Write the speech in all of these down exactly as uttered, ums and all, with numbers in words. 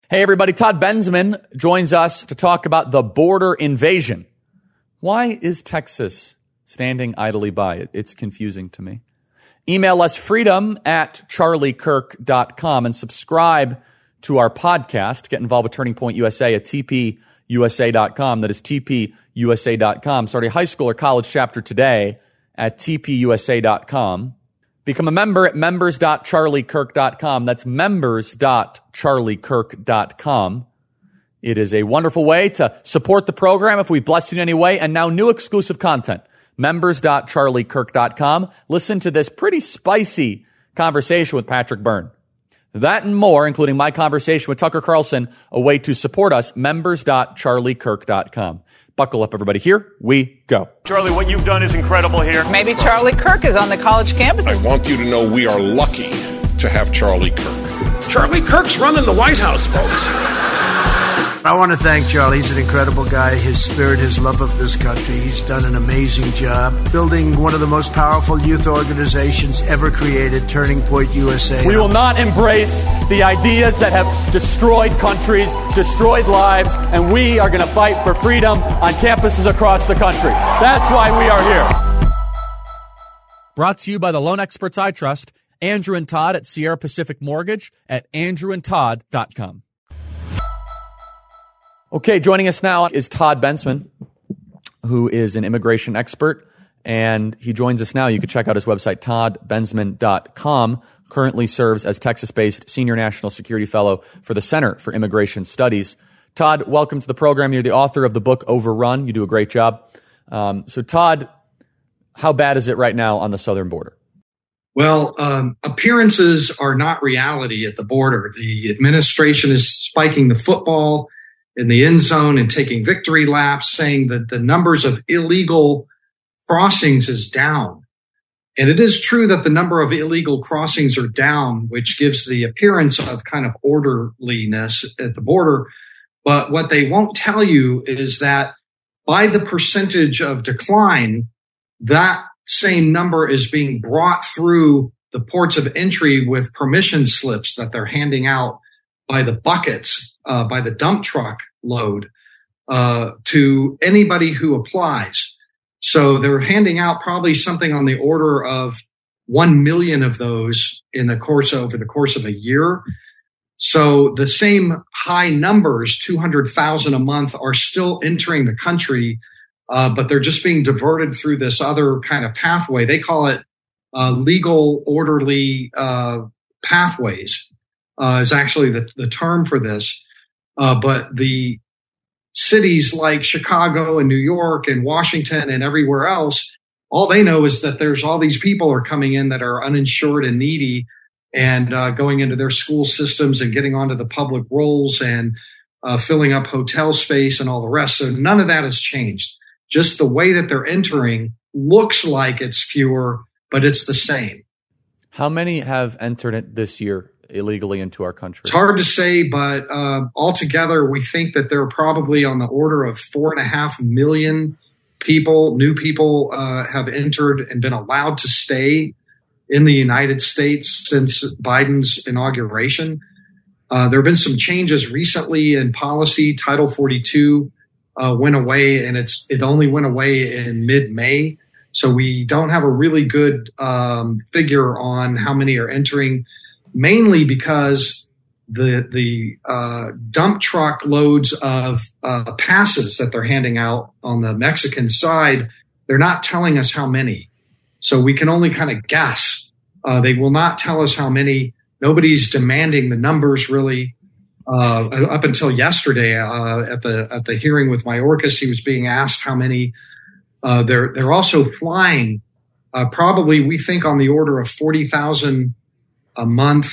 Hey everybody, Todd Bensman joins us to talk about the border invasion. Why is Texas standing idly by? It's confusing to me. Email us freedom at charlie kirk dot com and subscribe to our podcast. Get involved with Turning Point U S A at t p u s a dot com. That is t p u s a dot com. Start a high school or college chapter today at t p u s a dot com. Become a member at members dot charlie kirk dot com. That's members dot charlie kirk dot com. It is a wonderful way to support the program if we bless you in any way. And now new exclusive content, members dot charlie kirk dot com. Listen to this pretty spicy conversation with Patrick Byrne. That and more, including my conversation with Tucker Carlson, a way to support us, members dot charlie kirk dot com. Buckle up, everybody. Here we go. Charlie, what you've done is incredible here. Maybe Charlie Kirk is on the college campus. I want you to know we are lucky to have Charlie Kirk. Charlie Kirk's running the White House, folks. I want to thank Charlie. He's an incredible guy. His spirit, his love of this country. He's done an amazing job building one of the most powerful youth organizations ever created, Turning Point U S A. We will not embrace the ideas that have destroyed countries, destroyed lives, and we are going to fight for freedom on campuses across the country. That's why we are here. Brought to you by the loan experts I trust, Andrew and Todd at Sierra Pacific Mortgage at andrew and todd dot com. Okay, joining us now is Todd Bensman, who is an immigration expert, and he joins us now. You can check out his website, todd bensman dot com. Currently serves as Texas-based Senior National Security Fellow for the Center for Immigration Studies. Todd, welcome to the program. You're the author of the book Overrun. You do a great job. Um, so, Todd, how bad is it right now on the southern border? Well, um, appearances are not reality at the border. The administration is spiking the football in the end zone and taking victory laps, saying that the numbers of illegal crossings is down. And it is true that the number of illegal crossings are down, which gives the appearance of kind of orderliness at the border. But what they won't tell you is that by the percentage of decline, that same number is being brought through the ports of entry with permission slips that they're handing out by the buckets, uh, by the dump truck load, uh, to anybody who applies. So they're handing out probably something on the order of one million of those in the course over the course of a year. So the same high numbers, two hundred thousand a month, are still entering the country, uh, but they're just being diverted through this other kind of pathway. They call it uh, legal, orderly uh, pathways. Uh, is actually the, the term for this. Uh, but the cities like Chicago and New York and Washington and everywhere else, all they know is that there's all these people are coming in that are uninsured and needy and uh, going into their school systems and getting onto the public rolls and uh, filling up hotel space and all the rest. So none of that has changed. Just the way that they're entering looks like it's fewer, but it's the same. How many have entered it this year illegally into our country? It's hard to say, but uh, altogether, we think that there are probably on the order of four and a half million people, new people uh, have entered and been allowed to stay in the United States since Biden's inauguration. Uh, there have been some changes recently in policy. Title forty-two uh, went away, and it's it only went away in mid-May. So we don't have a really good um, figure on how many are entering, mainly because the the uh, dump truck loads of uh, passes that they're handing out on the Mexican side, they're not telling us how many. So we can only kind of guess. Uh, they will not tell us how many. Nobody's demanding the numbers really. Uh, up until yesterday uh, at the at the hearing with Mayorkas, he was being asked how many. Uh, they're they're also flying uh, probably, we think, on the order of forty thousand a month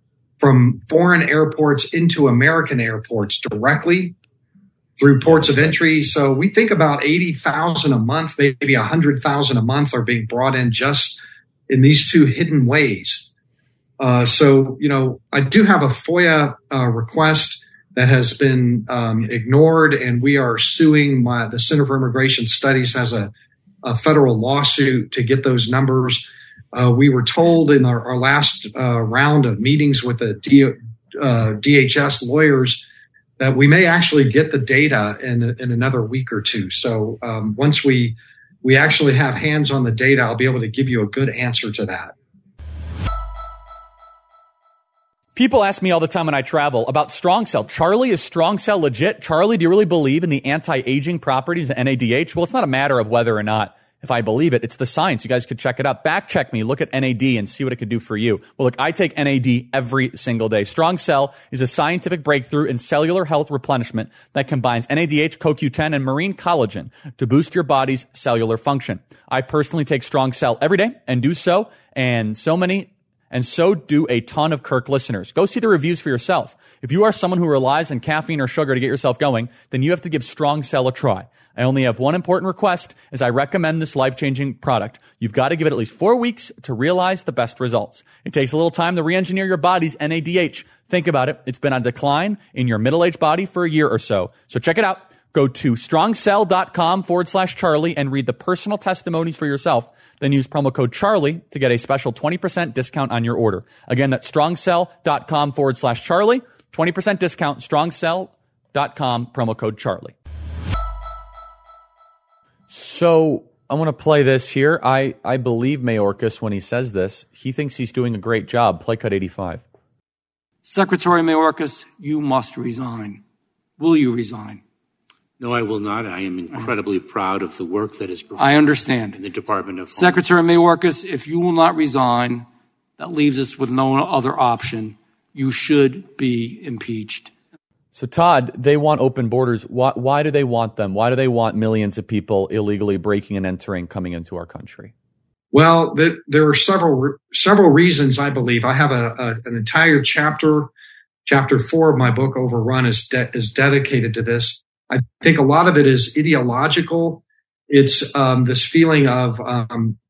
from foreign airports into American airports directly through ports of entry. So we think about eighty thousand a month, maybe one hundred thousand a month are being brought in just in these two hidden ways. Uh, so, you know, I do have a FOIA uh, request that has been um, ignored, and we are suing my, the Center for Immigration Studies has a, a federal lawsuit to get those numbers. Uh, we were told in our, our last uh, round of meetings with the D- uh, D H S lawyers that we may actually get the data in, in another week or two. So um, once we we actually have hands on the data, I'll be able to give you a good answer to that. People ask me all the time when I travel about Strong Cell. Charlie, is Strong Cell legit? Charlie, do you really believe in the anti-aging properties of N A D H? Well, it's not a matter of whether or not if I believe it. It's the science. You guys could check it out. Fact check me. Look at N A D and see what it could do for you. Well, look, I take N A D every single day. Strong Cell is a scientific breakthrough in cellular health replenishment that combines N A D H, C O Q ten, and marine collagen to boost your body's cellular function. I personally take Strong Cell every day and do so, and so many And so do a ton of Kirk listeners. Go see the reviews for yourself. If you are someone who relies on caffeine or sugar to get yourself going, then you have to give Strong Cell a try. I only have one important request as I recommend this life-changing product. You've got to give it at least four weeks to realize the best results. It takes a little time to re-engineer your body's N A D H. Think about it. It's been on decline in your middle-aged body for a year or so. So check it out. Go to strongcell.com forward slash Charlie and read the personal testimonies for yourself. Then use promo code Charlie to get a special twenty percent discount on your order. Again, that's strongcell.com forward slash Charlie. twenty percent discount, strongcell.com, promo code Charlie. So I want to play this here. I, I believe Mayorkas when he says this. He thinks he's doing a great job. Play cut eighty-five. Secretary Mayorkas, you must resign. Will you resign? No, I will not. I am incredibly proud of the work that is performed. I understand. In the Department of Secretary Mayorkas, if you will not resign, that leaves us with no other option. You should be impeached. So, Todd, they want open borders. Why, why do they want them? Why do they want millions of people illegally breaking and entering coming into our country? Well, the, there are several several reasons, I believe. I have a, a an entire chapter, chapter four of my book, Overrun, is de- is dedicated to this. I think a lot of it is ideological. It's um, this feeling of um,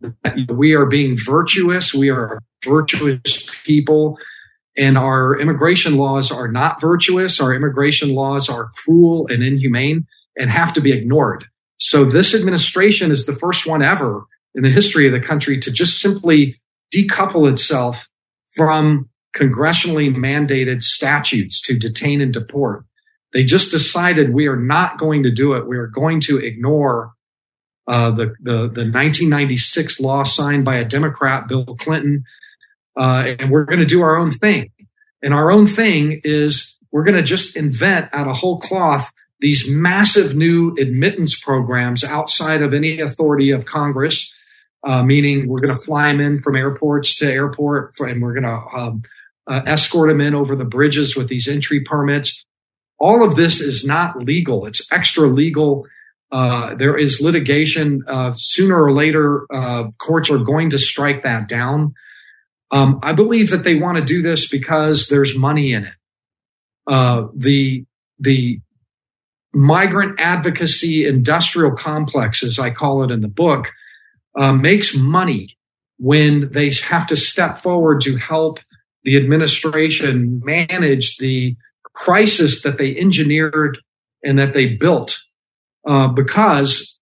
we are being virtuous. We are virtuous people, and our immigration laws are not virtuous. Our immigration laws are cruel and inhumane and have to be ignored. So this administration is the first one ever in the history of the country to just simply decouple itself from congressionally mandated statutes to detain and deport. They just decided we are not going to do it. We are going to ignore uh, the, the the nineteen ninety-six law signed by a Democrat, Bill Clinton, uh, and we're going to do our own thing. And our own thing is we're going to just invent out of whole cloth these massive new admittance programs outside of any authority of Congress, uh, meaning we're going to fly them in from airports to airport, and we're going to um, uh, escort them in over the bridges with these entry permits. All of this is not legal. It's extra legal. Uh, there is litigation. Uh, sooner or later, uh, courts are going to strike that down. Um, I believe that they want to do this because there's money in it. Uh, the the migrant advocacy industrial complex, as I call it in the book, uh, makes money when they have to step forward to help the administration manage the crisis that they engineered and that they built, uh, because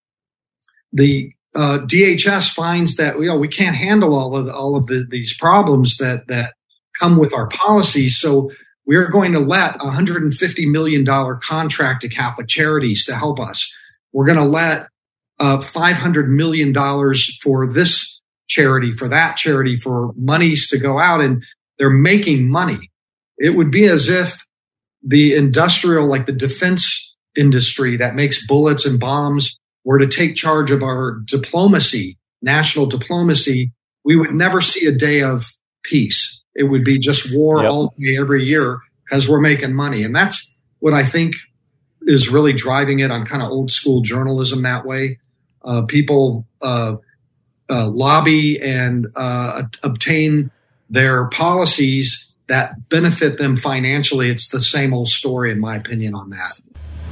the uh, D H S finds that you know we can't handle all of all of the, these problems that that come with our policies. So we're going to let a one hundred fifty million dollars contract to Catholic Charities to help us. We're going to let uh, five hundred million dollars for this charity, for that charity, for monies to go out, and they're making money. It would be as if the industrial, like the defense industry that makes bullets and bombs, were to take charge of our diplomacy, national diplomacy. We would never see a day of peace. It would be just war yep. all day, every year, because we're making money. And that's what I think is really driving it on kind of old school journalism that way. Uh, people uh, uh, lobby and uh, obtain their policies that benefit them financially. It's the same old story, in my opinion, on that.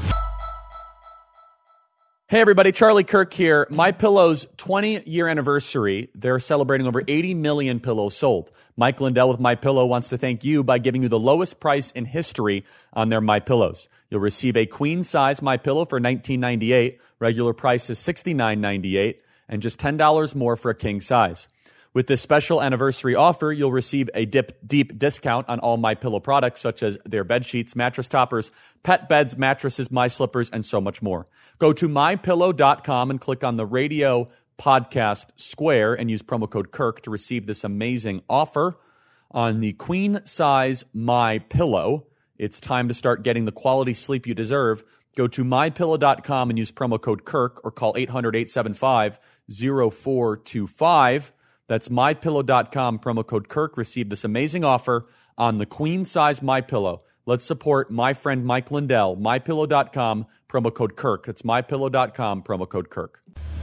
Hey, everybody. Charlie Kirk here. MyPillow's twenty-year anniversary. They're celebrating over eighty million pillows sold. Mike Lindell with MyPillow wants to thank you by giving you the lowest price in history on their MyPillows. You'll receive a queen-size MyPillow for nineteen ninety-eight dollars. Regular price is sixty-nine ninety-eight dollars, and just ten dollars more for a king size. With this special anniversary offer, you'll receive a dip, deep discount on all MyPillow products, such as their bed sheets, mattress toppers, pet beds, mattresses, My Slippers, and so much more. Go to my pillow dot com and click on the radio podcast square and use promo code Kirk to receive this amazing offer on the queen size MyPillow. It's time to start getting the quality sleep you deserve. Go to my pillow dot com and use promo code Kirk or call eight hundred, eight seven five, zero four two five. That's my pillow dot com, promo code Kirk. Receive this amazing offer on the queen size MyPillow. Let's support my friend Mike Lindell. my pillow dot com, promo code Kirk. That's my pillow dot com, promo code Kirk.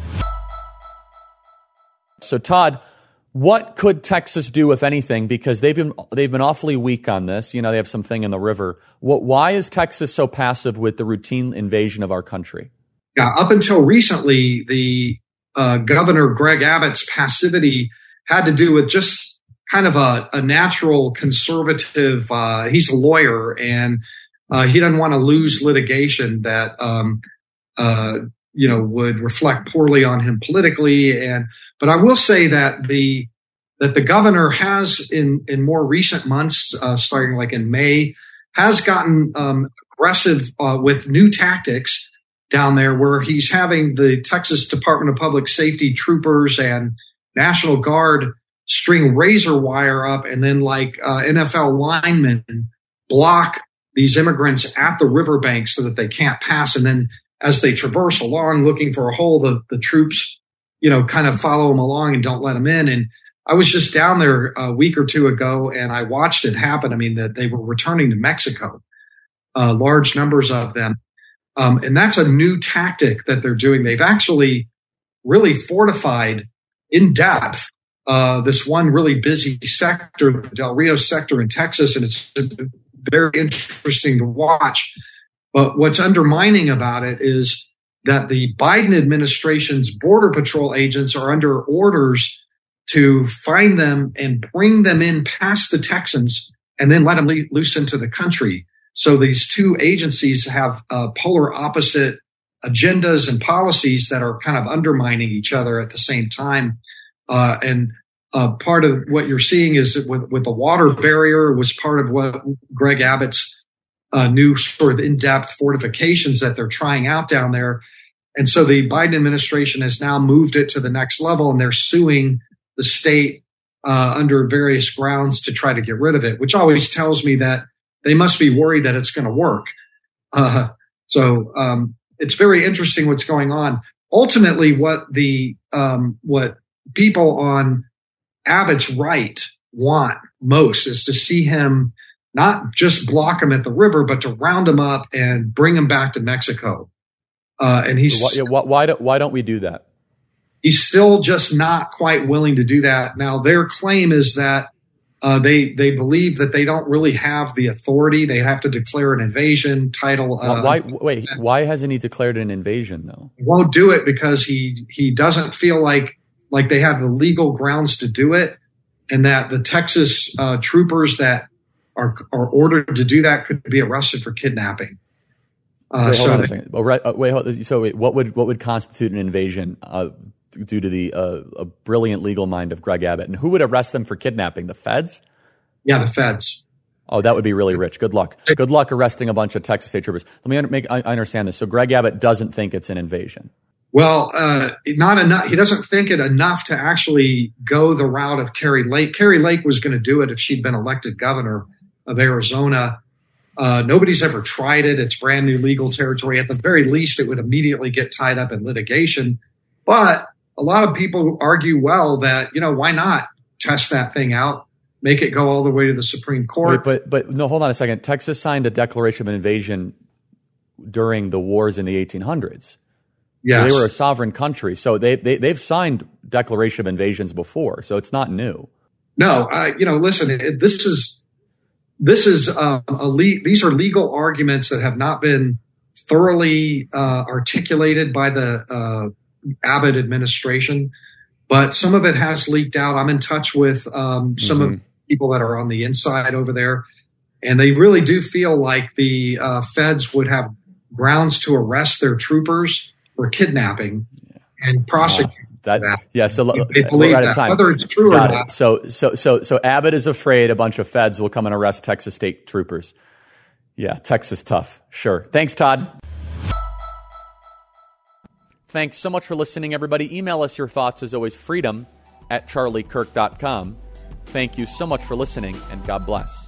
So, Todd, what could Texas do, if anything? Because they've been they've been awfully weak on this. You know, they have something in the river. What? Why is Texas so passive with the routine invasion of our country? Yeah, up until recently, the uh, Governor Greg Abbott's passivity had to do with just kind of a, a natural conservative. Uh, he's a lawyer, and uh, he doesn't want to lose litigation that um, uh, you know would reflect poorly on him politically. And but I will say that the that the governor has in in more recent months, uh, starting like in May, has gotten um, aggressive uh, with new tactics down there, where he's having the Texas Department of Public Safety troopers and National Guard string razor wire up, and then like uh, N F L linemen block these immigrants at the riverbank so that they can't pass. And then as they traverse along looking for a hole, the, the troops, you know, kind of follow them along and don't let them in. And I was just down there a week or two ago, and I watched it happen. I mean, that they were returning to Mexico, uh, large numbers of them. Um, and that's a new tactic that they're doing. They've actually really fortified in depth uh, this one really busy sector, the Del Rio sector in Texas, and it's very interesting to watch. But what's undermining about it is that the Biden administration's Border Patrol agents are under orders to find them and bring them in past the Texans and then let them le- loose into the country. So these two agencies have uh, polar opposite agendas and policies that are kind of undermining each other at the same time. Uh, and uh, part of what you're seeing is that with, with the water barrier was part of what Greg Abbott's uh, new sort of in-depth fortifications that they're trying out down there. And so the Biden administration has now moved it to the next level, and they're suing the state uh, under various grounds to try to get rid of it, which always tells me that they must be worried that it's going to work. Uh, so um, it's very interesting what's going on. Ultimately, what the um, what people on Abbott's right want most is to see him not just block him at the river, but to round him up and bring him back to Mexico. Uh, and he's why, why, don't, why don't we do that? He's still just not quite willing to do that. Now, their claim is that Uh, they they believe that they don't really have the authority. They have to declare an invasion title. Uh, why? Wait, why hasn't he declared an invasion though? He won't do it because he he doesn't feel like like they have the legal grounds to do it, and that the Texas uh, troopers that are are ordered to do that could be arrested for kidnapping. Uh, wait, hold so on a they, second. Oh, right, uh, wait, hold, so wait, what would what would constitute an invasion? Uh, due to the uh, a brilliant legal mind of Greg Abbott. And who would arrest them for kidnapping? The feds? Yeah, the feds. Oh, that would be really rich. Good luck. Good luck arresting a bunch of Texas state troopers. Let me make I understand this. So Greg Abbott doesn't think it's an invasion. Well, uh, not enough. He doesn't think it enough to actually go the route of Kari Lake. Kari Lake was going to do it if she'd been elected governor of Arizona. Uh, nobody's ever tried it. It's brand new legal territory. At the very least, it would immediately get tied up in litigation. But a lot of people argue, well, that, you know, why not test that thing out, make it go all the way to the Supreme Court? Wait, but but no, hold on a second. Texas signed a declaration of invasion during the wars in the eighteen hundreds. Yes. They were a sovereign country, so they, they they've signed declaration of invasions before, so it's not new. No, uh, you know, listen, it, this is this is uh, a le- these are legal arguments that have not been thoroughly uh, articulated by the uh, Abbott administration, but some of it has leaked out. I'm in touch with um, some mm-hmm. of the people that are on the inside over there, and they really do feel like the uh, feds would have grounds to arrest their troopers for kidnapping yeah. and prosecute. That, that. yeah. So They we're believe out of that. time. Whether it's true Got or it. not. So, so, so, so Abbott is afraid a bunch of feds will come and arrest Texas state troopers. Yeah, Texas tough. Sure. Thanks, Todd. Thanks so much for listening, everybody. Email us your thoughts, as always, freedom at charlie kirk dot com. Thank you so much for listening, and God bless.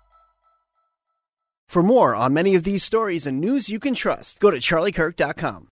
For more on many of these stories and news you can trust, go to charlie kirk dot com.